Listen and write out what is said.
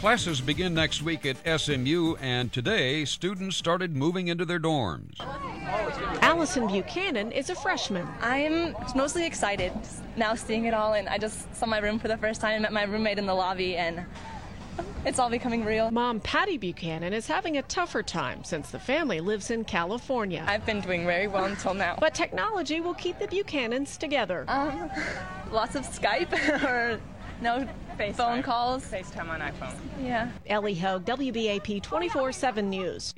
Classes begin next week at SMU, and today students started moving into their dorms. Allison Buchanan is a freshman. I'm mostly excited now seeing it all, and I just saw my room for the first time and met my roommate in the lobby, and it's all becoming real. Mom Patty Buchanan is having a tougher time since the family lives in California. I've been doing very well until now. But technology will keep the Buchanans together. Lots of Skype or no FaceTime. phone calls. FaceTime on iPhone. Yeah. Ellie Hogue, WBAP 24/7 News.